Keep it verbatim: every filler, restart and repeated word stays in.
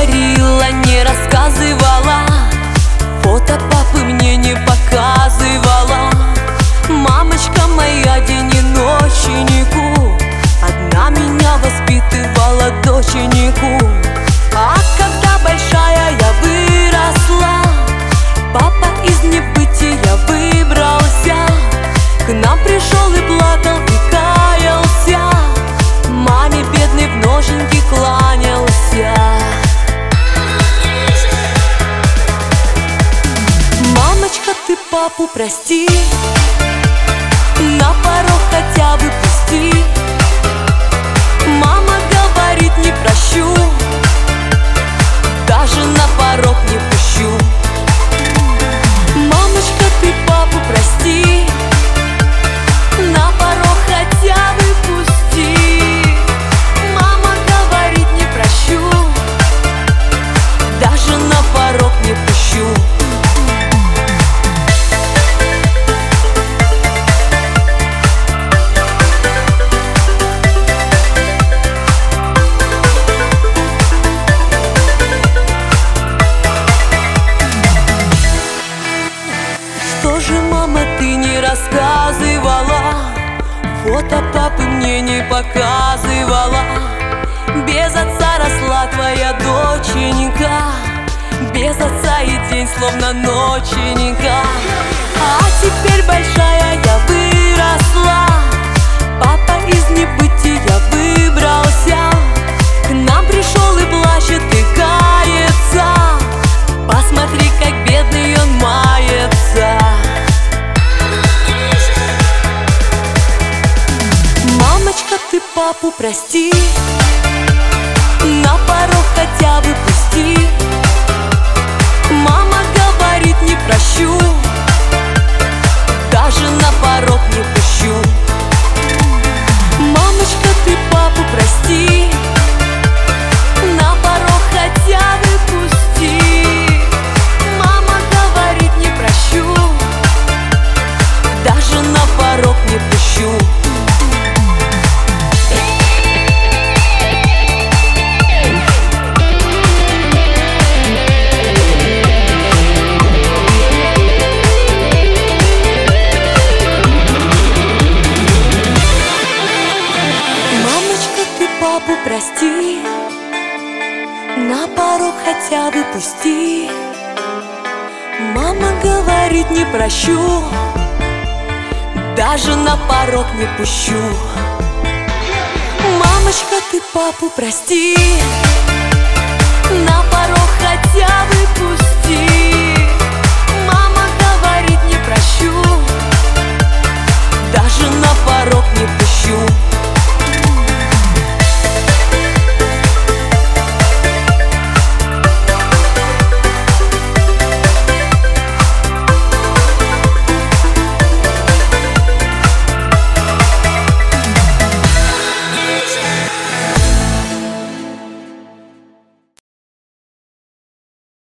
говорила, не рассказывала, фото папы мне не показывала. Мамочка моя день и ночь и нику, одна меня воспитывала доченику. А когда большая я выросла, папа из небытия выбрался, к нам пришел и плакал, и каялся, маме бедной в ноженьки кланялся. Мамочка, ты папу прости, на порог хотя бы пусти. Мама говорит, не прощу, даже на порог не пущу. Мамочка, ты папу прости, на порог хотя бы пусти. Мама говорит, не прощу, даже на порог не пущу. Что же, мама, ты не рассказывала, фото папы мне не показывала? Без отца росла твоя доченька, без отца и день словно ноченька. А теперь большая я выросла, папа из небытия выбрался, к нам пришел и плачет, и кается. Посмотри, как бедный он мается. Мамочка, ты папу прости, на порог хотя бы пусти. Мама говорит, не прощу, даже на порог не пущу. Мамочка, ты папу прости, на порог хотя бы пусти. Мама говорит, не прощу, даже на порог не пущу. Папу прости, на порог хотя бы пусти. Мама говорит, не прощу, даже на порог не пущу. Мамочка, ты папу прости, на порог хотя бы пусти. Мама говорит, не прощу, даже на порог не пущу.